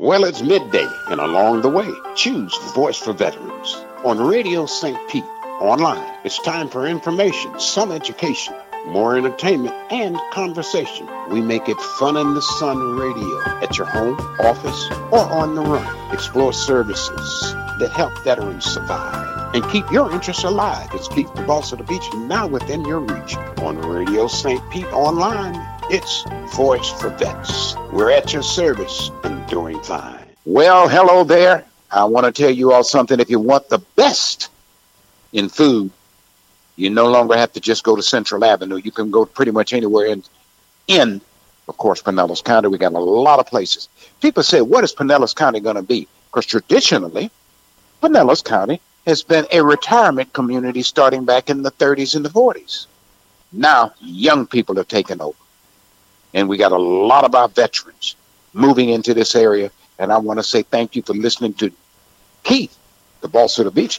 Well, it's midday, and along the way, choose Voice for Veterans on Radio St. Pete online. It's time for information, some education, more entertainment, and conversation. We make it fun in the sun radio at your home, office, or on the run. Explore services that help veterans survive and keep your interests alive. It's Keith the Boss of the Beach, now within your reach. On Radio St. Pete online, it's Voice for Vets. We're at your service and doing fine. Well, hello there. I want to tell you all something. If you want the best in food, you no longer have to just go to Central Avenue. You can go pretty much anywhere in of course, Pinellas County. We got a lot of places. People say, what is Pinellas County going to be? Because traditionally, Pinellas County has been a retirement community starting back in the 30s and the 40s. Now, young people have taken over. And we got a lot of our veterans moving into this area. And I want to say thank you for listening to Keith, the Boss of the Beach,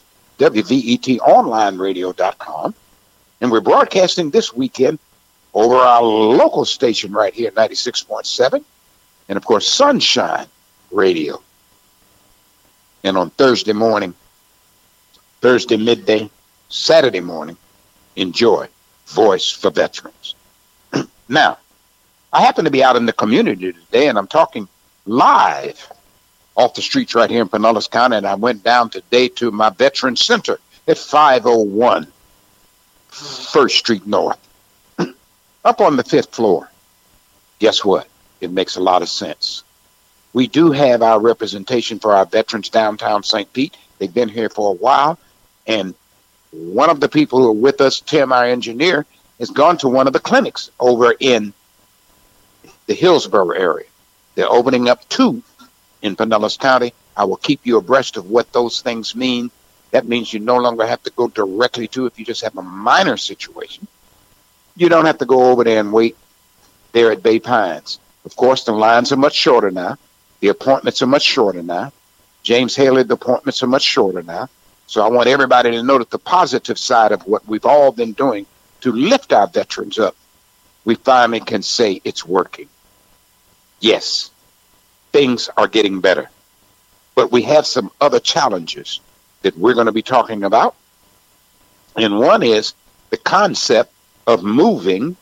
WVETonlineradio.com. And we're broadcasting this weekend over our local station right here, 96.7. And, of course, Sunshine Radio. And on Thursday morning, Thursday midday, Saturday morning, enjoy Voice for Veterans. Now, I happen to be out in the community today, and I'm talking live off the streets right here in Pinellas County, and I went down today to my Veteran Center at 501 First Street North, up on the 5th floor. Guess what? It makes a lot of sense. We do have our representation for our veterans downtown St. Pete. They've been here for a while, and one of the people who are with us, Tim, our engineer, has gone to one of the clinics over in the Hillsborough area. They're opening up 2 in Pinellas County. I will keep you abreast of what those things mean. That means you no longer have to go directly to, if you just have a minor situation. You don't have to go over there and wait there at Bay Pines. Of course, the lines are much shorter now. The appointments are much shorter now. James Haley, the appointments are much shorter now. So I want everybody to know that the positive side of what we've all been doing to lift our veterans up, we finally can say it's working. Yes, things are getting better. But we have some other challenges that we're going to be talking about. And one is the concept of moving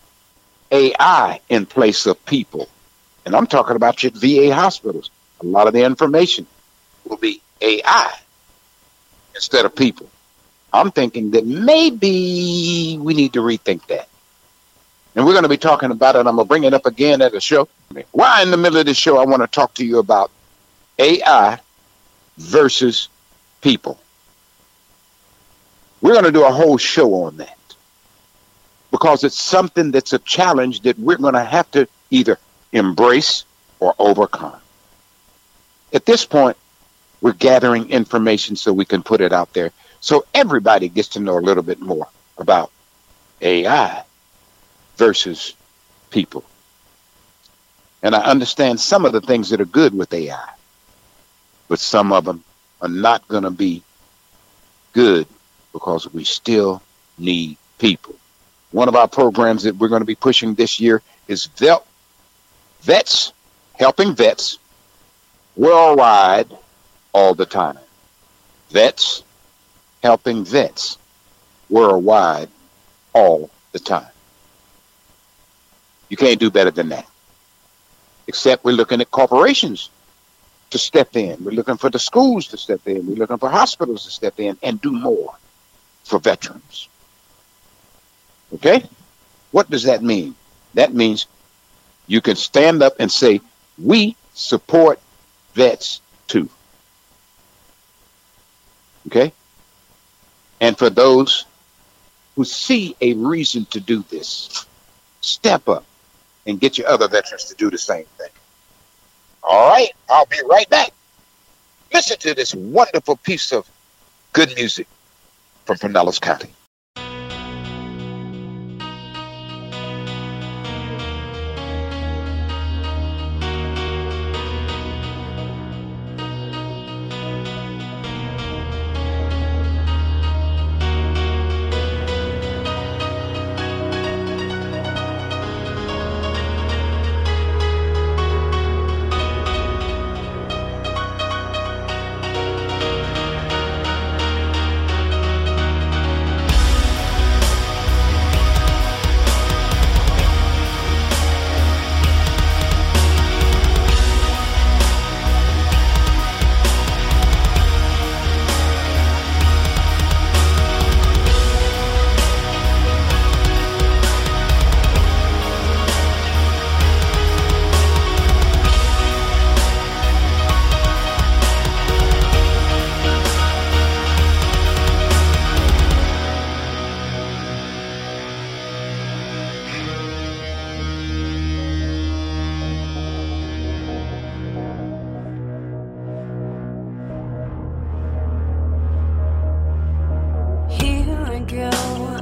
AI in place of people. And I'm talking about your VA hospitals. A lot of the information will be AI instead of people. I'm thinking that maybe we need to rethink that. And we're going to be talking about it. I'm going to bring it up again at the show. Why in the middle of the show, I want to talk to you about AI versus people. We're going to do a whole show on that because it's something that's a challenge that we're going to have to either embrace or overcome. At this point, we're gathering information so we can put it out there so everybody gets to know a little bit more about AI versus people. And I understand some of the things that are good with AI, but some of them are not going to be good because we still need people. One of our programs that we're going to be pushing this year is Vets, helping vets worldwide all the time. Vets, helping vets worldwide all the time. You can't do better than that. Except we're looking at corporations to step in. We're looking for the schools to step in. We're looking for hospitals to step in and do more for veterans. Okay? What does that mean? That means you can stand up and say, we support vets too. Okay? And for those who see a reason to do this, step up and get your other veterans to do the same thing. All right, I'll be right back. Listen to this wonderful piece of good music from Pinellas County.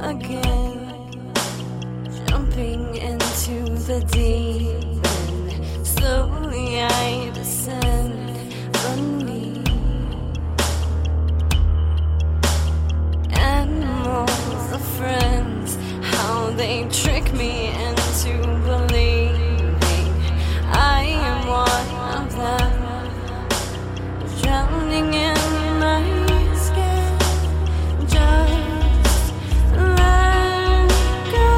again, jumping into the deep end. Slowly I descend beneath. Animals are friends, how they trick me into believing I am one of them, drowning in my skin. Just let go.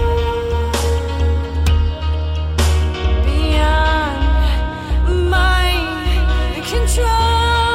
Beyond my control.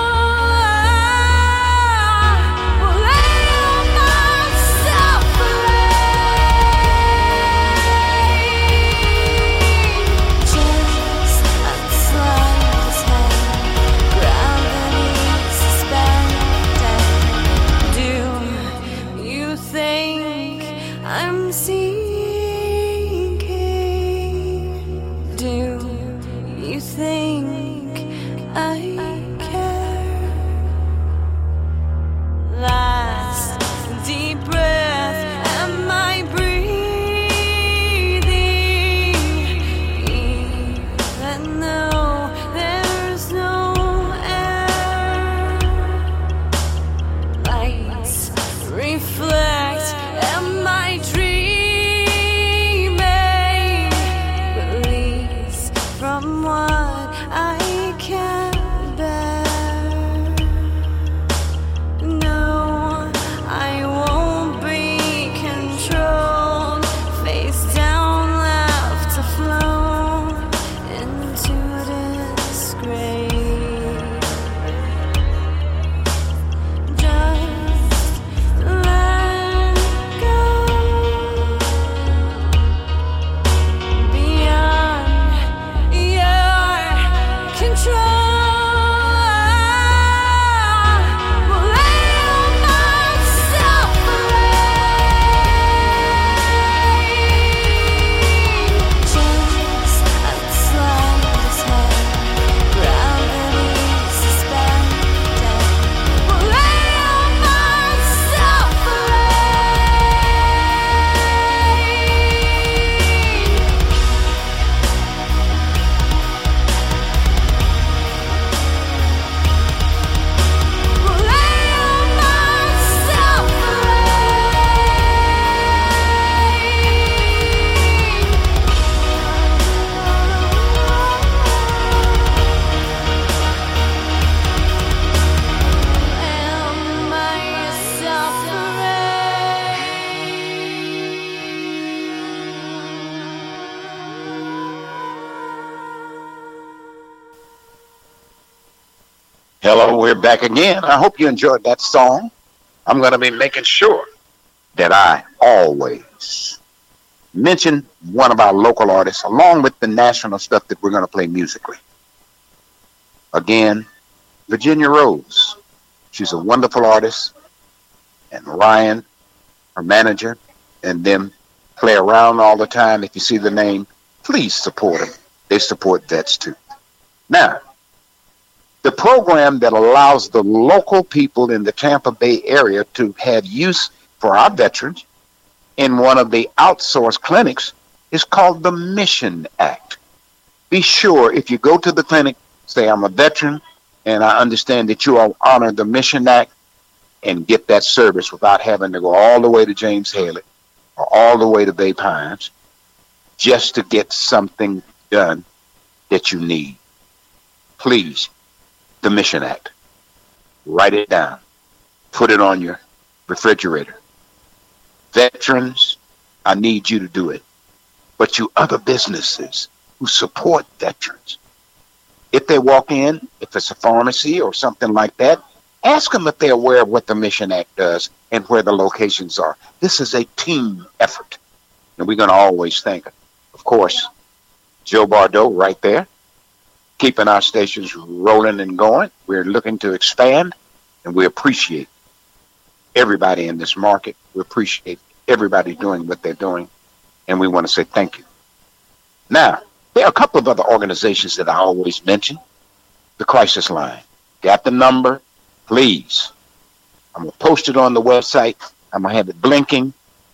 Hello, we're back again. I hope you enjoyed that song. I'm going to be making sure that I always mention one of our local artists along with the national stuff that we're going to play musically. Again, Virginia Rose. She's a wonderful artist. And Ryan, her manager, and them play around all the time. If you see the name, please support them. They support vets too. Now, the program that allows the local people in the Tampa Bay area to have use for our veterans in one of the outsourced clinics is called the Mission Act. Be sure if you go to the clinic, say I'm a veteran and I understand that you all honor the Mission Act, and get that service without having to go all the way to James Haley or all the way to Bay Pines just to get something done that you need. Please, the Mission Act. Write it down. Put it on your refrigerator. Veterans, I need you to do it. But you other businesses who support veterans, if they walk in, if it's a pharmacy or something like that, ask them if they're aware of what the Mission Act does and where the locations are. This is a team effort. And we're going to always thank, of course, Joe Bardo right there, keeping our stations rolling and going. We're looking to expand, and we appreciate everybody in this market. We appreciate everybody doing what they're doing, and we want to say thank you. Now, there are a couple of other organizations that I always mention. The Crisis Line. Got the number? Please. I'm going to post it on the website. I'm going to have it blinking.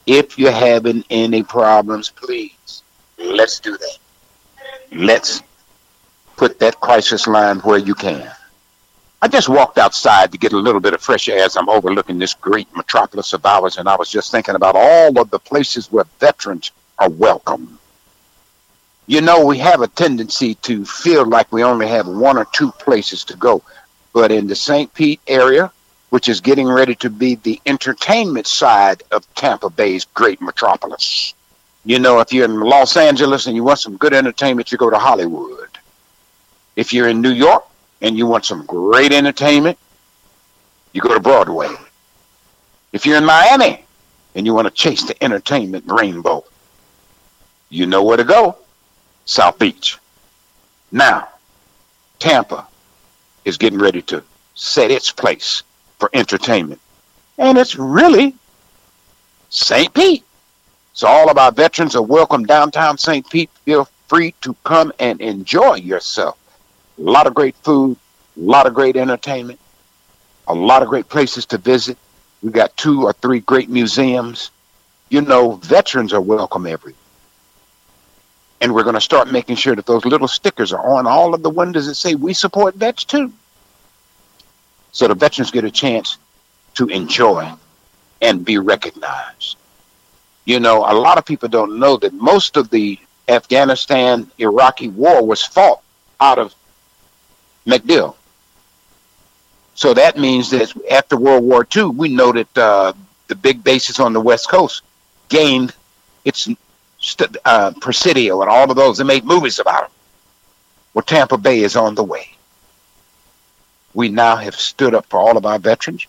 If you're having any problems, please, let's do that. Let's put that crisis line where you can. I just walked outside to get a little bit of fresh air as I'm overlooking this great metropolis of ours, and I was just thinking about all of the places where veterans are welcome. You know, we have a tendency to feel like we only have one or two places to go, but in the St. Pete area, which is getting ready to be the entertainment side of Tampa Bay's great metropolis. You know, if you're in Los Angeles and you want some good entertainment, you go to Hollywood. If you're in New York and you want some great entertainment, you go to Broadway. If you're in Miami and you want to chase the entertainment rainbow, you know where to go. South Beach. Now, Tampa is getting ready to set its place for entertainment. And it's really St. Pete. So all of our veterans are welcome downtown St. Pete. Feel free to come and enjoy yourself. A lot of great food, a lot of great entertainment, a lot of great places to visit. We got 2 or 3 great museums. You know, veterans are welcome everywhere. And we're going to start making sure that those little stickers are on all of the windows that say, we support vets too. So the veterans get a chance to enjoy and be recognized. You know, a lot of people don't know that most of the Afghanistan-Iraqi war was fought out of MacDill. So that means that after World War II, we know that the big bases on the West Coast gained its Presidio and all of those. They made movies about them. Well, Tampa Bay is on the way. We now have stood up for all of our veterans.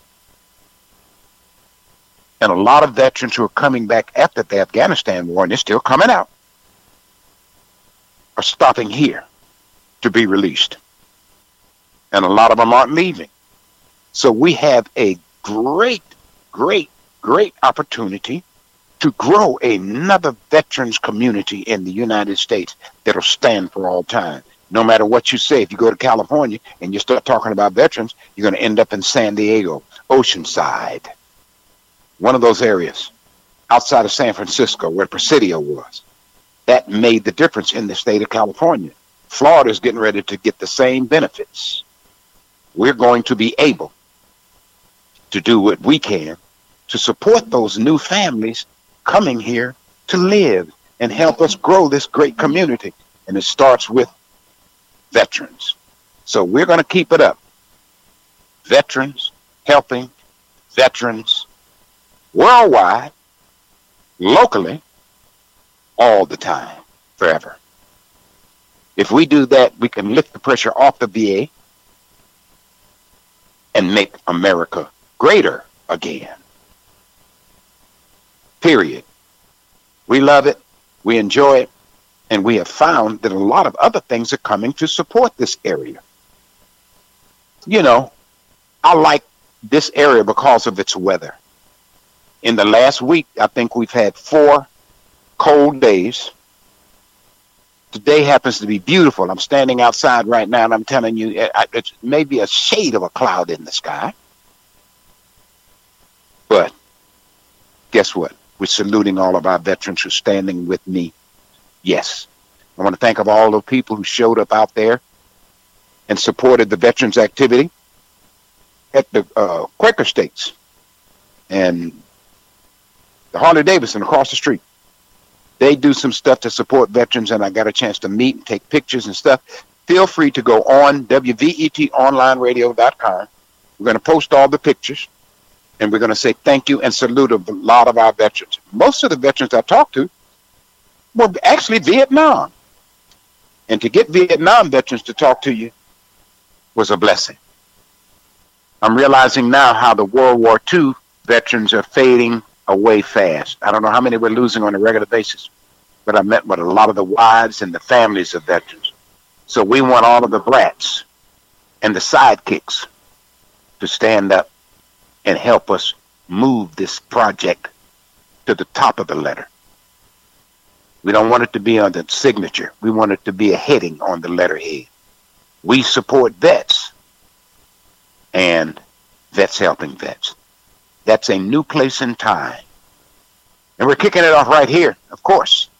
And a lot of veterans who are coming back after the Afghanistan war, and they're still coming out, are stopping here to be released. And a lot of them aren't leaving. So we have a great, great, great opportunity to grow another veterans community in the United States that'll stand for all time. No matter what you say, if you go to California and you start talking about veterans, you're going to end up in San Diego, Oceanside, one of those areas outside of San Francisco where Presidio was. That made the difference in the state of California. Florida is getting ready to get the same benefits. We're going to be able to do what we can to support those new families coming here to live and help us grow this great community. And it starts with veterans. So we're going to keep it up. Veterans helping veterans worldwide, locally, all the time, forever. If we do that, we can lift the pressure off the VA and make America greater again. Period. We love it. We enjoy it. And we have found that a lot of other things are coming to support this area. You know, I like this area because of its weather. In the last week, I think we've had 4 cold days. Today happens to be beautiful. I'm standing outside right now, and I'm telling you, it's maybe a shade of a cloud in the sky. But guess what? We're saluting all of our veterans who are standing with me. Yes. I want to thank of all the people who showed up out there and supported the veterans activity at the Quaker States and the Harley Davidson across the street. They do some stuff to support veterans, and I got a chance to meet and take pictures and stuff. Feel free to go on WVETonlineradio.com. We're going to post all the pictures, and we're going to say thank you and salute a lot of our veterans. Most of the veterans I talked to were actually Vietnam. And to get Vietnam veterans to talk to you was a blessing. I'm realizing now how the World War II veterans are fading away fast. I don't know how many we're losing on a regular basis, but I met with a lot of the wives and the families of veterans. So we want all of the brats and the sidekicks to stand up and help us move this project to the top of the letter. We don't want it to be on the signature. We want it to be a heading on the letterhead. We support vets and vets helping vets. That's a new place in time And we're kicking it off right here, of course.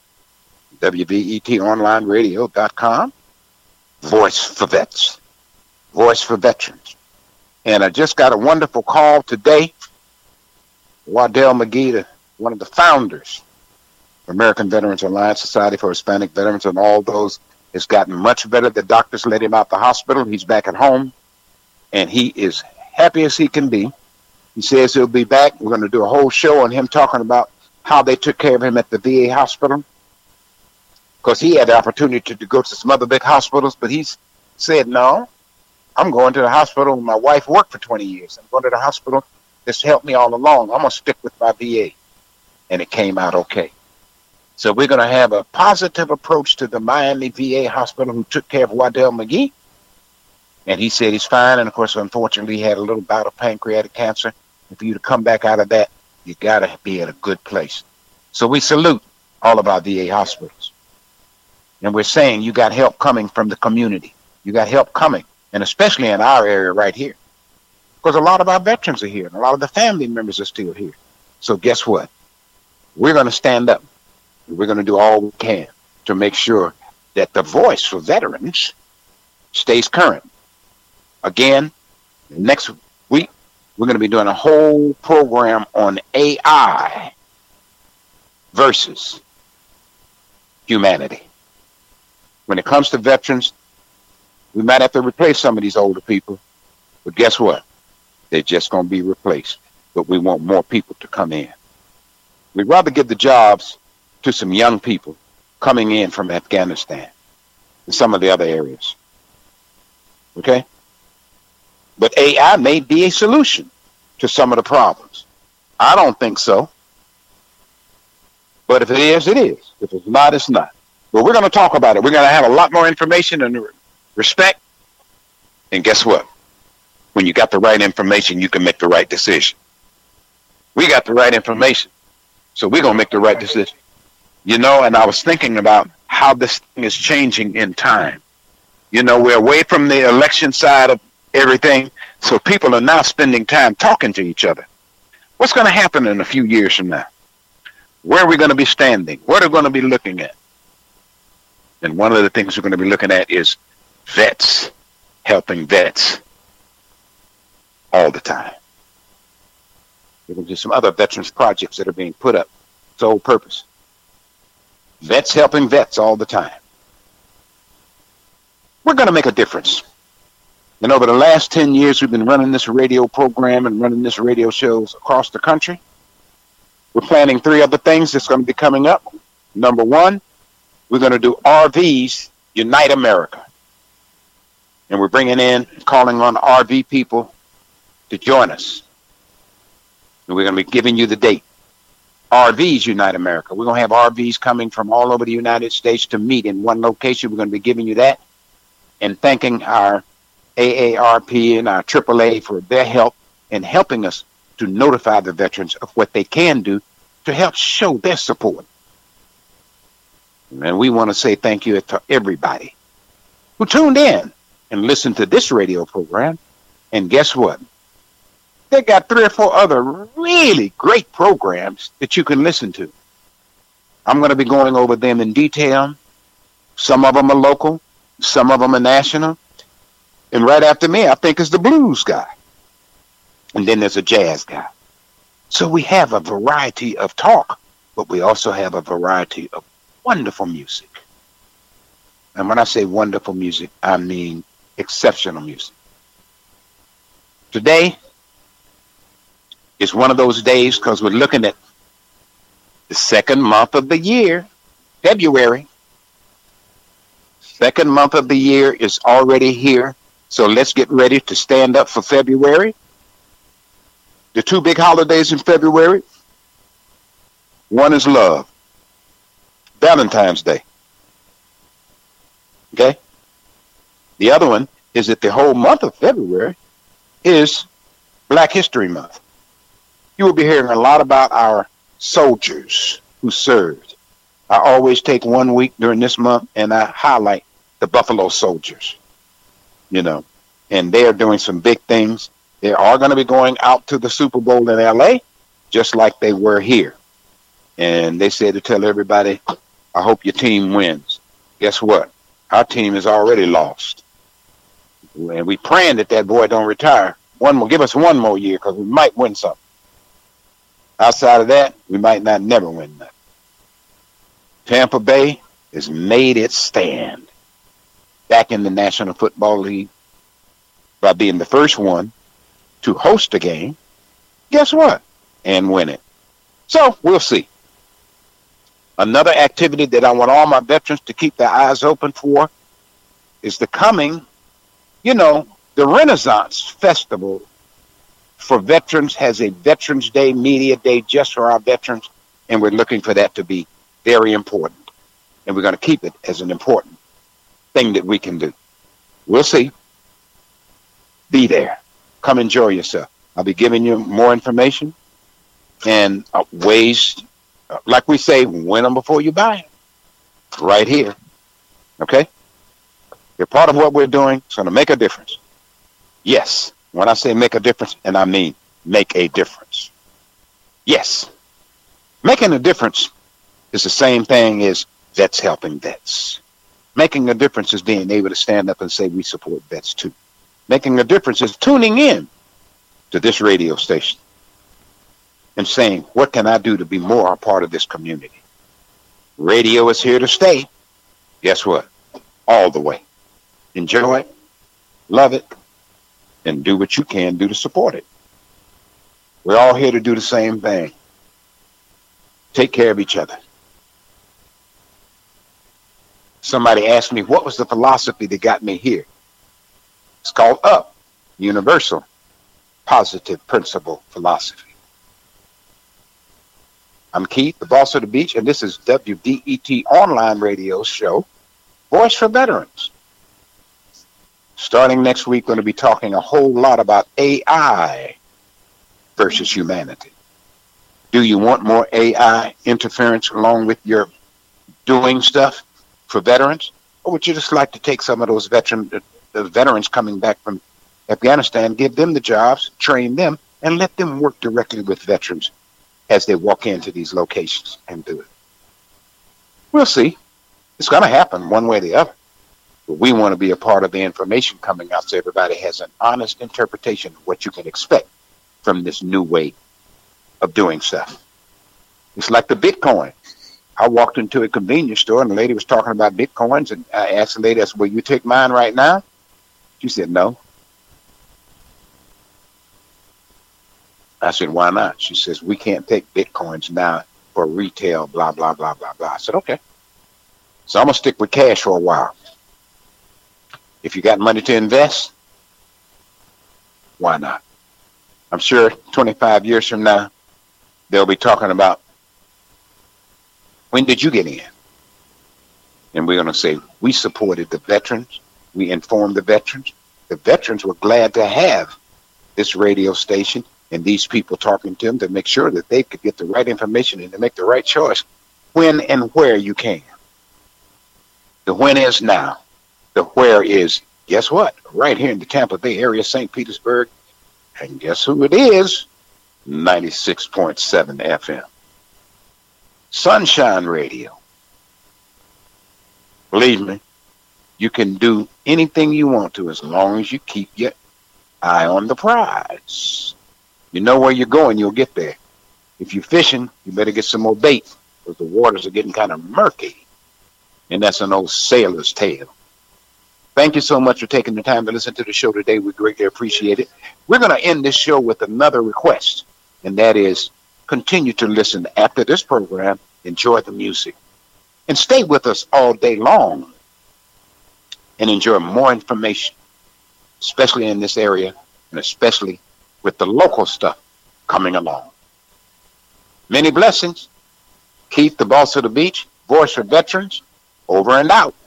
WVETOnlineradio.com. Voice for Vets. Voice for Veterans. And I just got a wonderful call today. Waddell McGee, one of the founders of American Veterans Alliance, Society for Hispanic Veterans, and all those, has gotten much better. The doctors let him out the hospital. He's back at home, and he is happy as he can be. He says he'll be back. We're going to do a whole show on him talking about how they took care of him at the VA hospital, because he had the opportunity to go to some other big hospitals, but he's said, no, I'm going to the hospital. My wife worked for 20 years. I'm going to the hospital. This helped me all along. I'm going to stick with my VA. And it came out okay. So we're going to have a positive approach to the Miami VA hospital who took care of Waddell McGee. And he said he's fine. And, of course, unfortunately, he had a little bout of pancreatic cancer. And for you to come back out of that, you got to be at a good place. So we salute all of our VA hospitals. And we're saying you got help coming from the community. You got help coming, and especially in our area right here. Because a lot of our veterans are here, and a lot of the family members are still here. So guess what? We're going to stand up. We're going to do all we can to make sure that the voice for veterans stays current. Again, next week, we're going to be doing a whole program on AI versus humanity. When it comes to veterans, we might have to replace some of these older people, but guess what? They're just going to be replaced. But we want more people to come in. We'd rather give the jobs to some young people coming in from Afghanistan and some of the other areas. Okay? But AI may be a solution to some of the problems. I don't think so. But if it is, it is. If it's not, it's not. But we're going to talk about it. We're going to have a lot more information and respect. And guess what? When you got the right information, you can make the right decision. We got the right information, so we're going to make the right decision. You know, and I was thinking about how this thing is changing in time. You know, we're away from the election side of everything, so people are now spending time talking to each other. What's going to happen in a few years from now? Where are we going to be standing? What are we going to be looking at? And one of the things we're going to be looking at is vets, helping vets all the time. There will be some other veterans projects that are being put up. Sole purpose. Vets helping vets all the time. We're going to make a difference. And over the last 10 years, we've been running this radio program and running this radio shows across the country. We're planning 3 other things that's going to be coming up. Number 1, we're going to do RVs Unite America. And we're bringing in, calling on RV people to join us. And we're going to be giving you the date. RVs Unite America. We're going to have RVs coming from all over the United States to meet in one location. We're going to be giving you that. And thanking our AARP and our AAA for their help in helping us to notify the veterans of what they can do to help show their support. And we want to say thank you to everybody who tuned in and listened to this radio program. And guess what? They got 3 or 4 other really great programs that you can listen to. I'm going to be going over them in detail. Some of them are local. Some of them are national. And right after me, I think is the blues guy. And then there's a jazz guy. So we have a variety of talk, but we also have a variety of wonderful music. And when I say wonderful music, I mean exceptional music. Today is one of those days because we're looking at the 2nd month of the year, February. 2nd month of the year is already here. So let's get ready to stand up for February. The 2 big holidays in February. One is love. Valentine's Day. Okay? The other one is that the whole month of February is Black History Month. You will be hearing a lot about our soldiers who served. I always take 1 week during this month and I highlight the Buffalo Soldiers, you know, and they are doing some big things. They are going to be going out to the Super Bowl in LA, just like they were here. And they said to tell everybody, I hope your team wins. Guess what? Our team has already lost. And we praying that that boy don't retire. Give us one more year because we might win something. Outside of that, we might not never win nothing. Tampa Bay has made its stand back in the National Football League by being the first one to host a game. Guess what? And win it. So we'll see. Another activity that I want all my veterans to keep their eyes open for is the coming, the Renaissance Festival for veterans has a Veterans Day, Media Day just for our veterans, and we're looking for that to be very important. And we're going to keep it as an important thing that we can do. We'll see. Be there. Come enjoy yourself. I'll be giving you more information and ways, like we say, win them before you buy them. Right here. Okay? You're part of what we're doing. It's going to make a difference. Yes. When I say make a difference, and I mean make a difference. Yes. Making a difference is the same thing as vets helping vets. Making a difference is being able to stand up and say we support vets too. Making a difference is tuning in to this radio station and saying, what can I do to be more a part of this community? Radio is here to stay. Guess what? All the way. Enjoy it, love it, and do what you can do to support it. We're all here to do the same thing. Take care of each other. Somebody asked me, what was the philosophy that got me here? It's called UP, Universal Positive Principle Philosophy. I'm Keith, the boss of the beach, and this is WDET online radio show, Voice for Veterans. Starting next week, we're going to be talking a whole lot about AI versus humanity. Do you want more AI interference along with your doing stuff for veterans? Or would you just like to take some of those veterans coming back from Afghanistan, give them the jobs, train them, and let them work directly with veterans as they walk into these locations and do it? We'll see. It's going to happen one way or the other. But we want to be a part of the information coming out so everybody has an honest interpretation of what you can expect from this new way of doing stuff. It's like the Bitcoin. I walked into a convenience store and the lady was talking about Bitcoins, and I asked the lady, I said, will you take mine right now? She said, no. I said, why not? She says, we can't take Bitcoins now for retail, blah, blah, blah, blah, blah. I said, okay. So I'm going to stick with cash for a while. If you got money to invest, why not? I'm sure 25 years from now, they'll be talking about, when did you get in? And we're going to say, we supported the veterans. We informed the veterans. The veterans were glad to have this radio station and these people talking to them to make sure that they could get the right information and to make the right choice when and where you can. The when is now. The where is, guess what? Right here in the Tampa Bay area, St. Petersburg. And guess who it is? 96.7 FM. Sunshine Radio. Believe me, you can do anything you want to as long as you keep your eye on the prize. You know where you're going, you'll get there. If you're fishing, you better get some more bait because the waters are getting kind of murky. And that's an old sailor's tale. Thank you so much for taking the time to listen to the show today. We greatly appreciate it. We're going to end this show with another request, and that is continue to listen after this program. Enjoy the music. And stay with us all day long and enjoy more information, especially in this area and especially with the local stuff coming along. Many blessings. Keith, the boss of the beach, voice for veterans, over and out.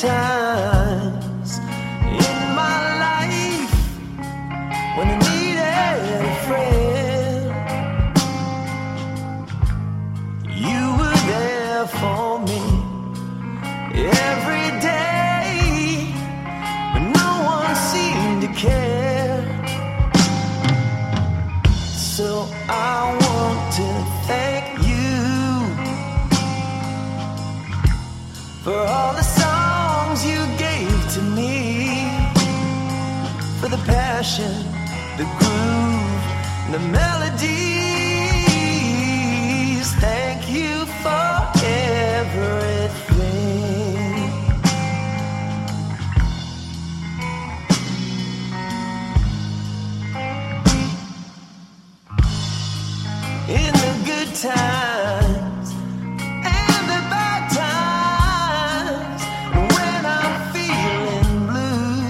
times in my life when I needed a friend. You were there for me every day, but no one seemed to care. So I want to thank you for all the songs you gave to me, for the passion, the groove, the melodies. Thank you for everything. In the good times and the bad times, when I'm feeling blue,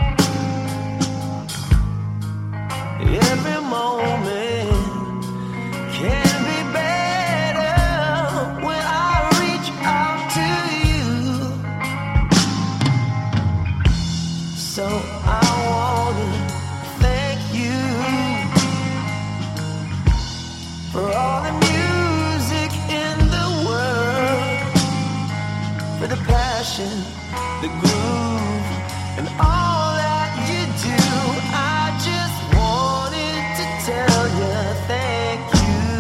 every moment can be better when I reach out to you. So I want to thank you for all the music in the world, for the passion, the groove, and all that you do. I just wanted to tell you thank you.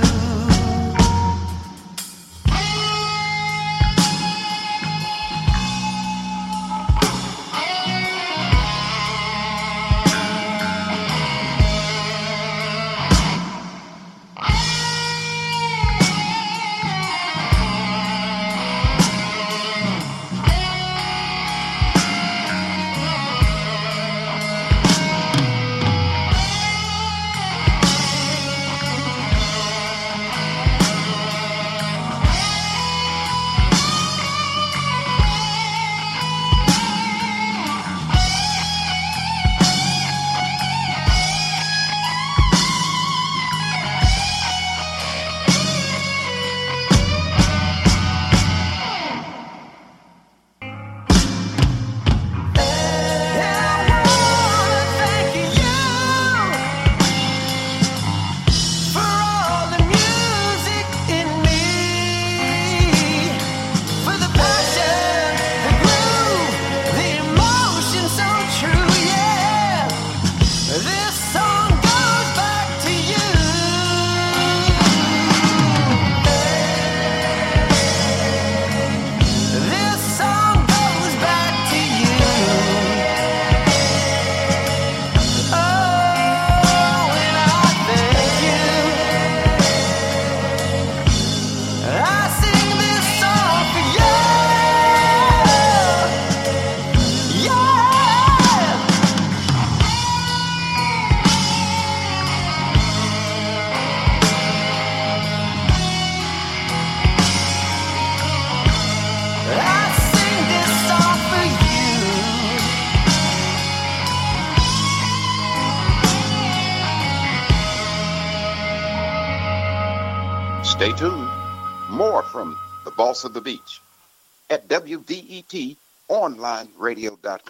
Stay tuned. More from the Boss of the Beach at WDETOnlineradio.com.